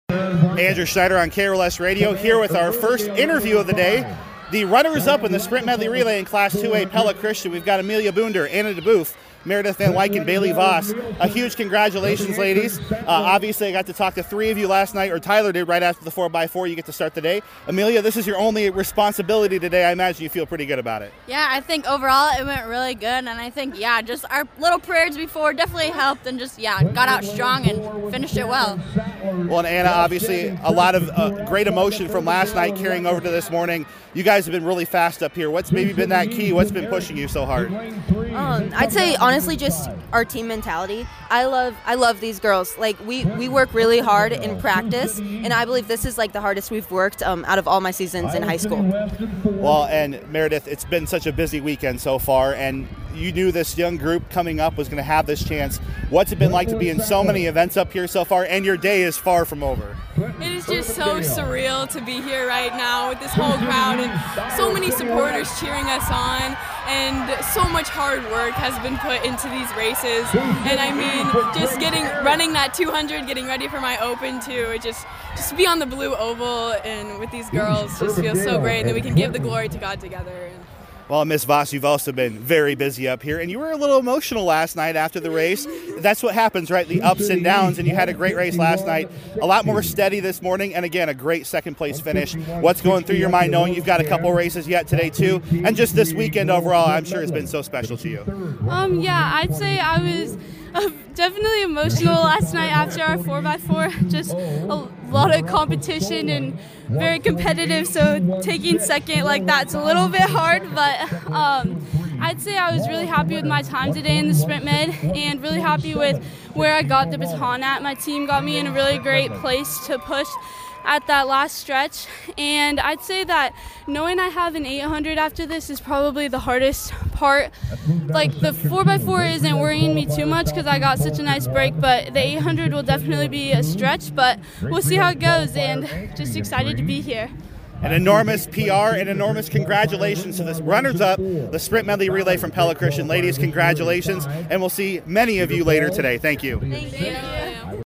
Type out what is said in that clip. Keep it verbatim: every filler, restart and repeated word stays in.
Andrew Schneider on K R L S Radio here with our first interview of the day. The runners-up in the sprint medley relay in Class two A Pella Christian. We've got Amelia Boonder, Anna DeBoof, Meredith Van Wyk, and Bailey Voss. A huge congratulations, ladies. Uh, obviously, I got to talk to three of you last night, or Tyler did right after the four by four. You get to start the day. Amelia, this is your only responsibility today. I imagine you feel pretty good about it. Yeah, I think overall it went really good, and I think, yeah, just our little prayers before definitely helped, and just, yeah, got out strong and finished it well. Well, and Anna, obviously, a lot of uh, great emotion from last night carrying over to this morning. You guys have been really fast up here. What's maybe been that key? What's been pushing you so hard? Um, I'd say honestly just our team mentality. I love I love these girls. Like we, we work really hard in practice, and I believe this is like the hardest we've worked um, out of all my seasons in high school. Well, and Meredith, it's been such a busy weekend so far, and you knew this young group coming up was going to have this chance. What's it been like to be in so many events up here so far, and your day is far from over? It is just so surreal to be here right now with this whole crowd and so many supporters cheering us on, and so much hard work has been put into these races. And I mean, just getting running that two hundred, getting ready for my open too, it just just to be on the blue oval and with these girls just feels so great, and that we can give the glory to God together. Well, Miss Voss, you've also been very busy up here, and you were a little emotional last night after the race. That's what happens, right? The ups and downs, and you had a great race last night, a lot more steady this morning, and again, a great second-place finish. What's going through your mind knowing you've got a couple races yet today, too, and just this weekend overall, I'm sure has been so special to you? Um, yeah, I'd say I was uh, definitely emotional last night after our four by four. Just a lot of competition and very competitive, so taking second like that's a little bit hard, but um, I'd say I was really happy with my time today in the sprint med, and really happy with where I got the baton at. My team got me in a really great place to push at that last stretch, and I'd say that knowing I have an eight hundred after this is probably the hardest part. Like the four by four isn't worrying me too much because I got such a nice break, but the eight hundred will definitely be a stretch, but we'll see how it goes, and just excited to be here. An enormous P R and enormous congratulations to the runners-up, the sprint medley relay from Pella Christian. Ladies, congratulations, and we'll see many of you later today. Thank you. Thank you.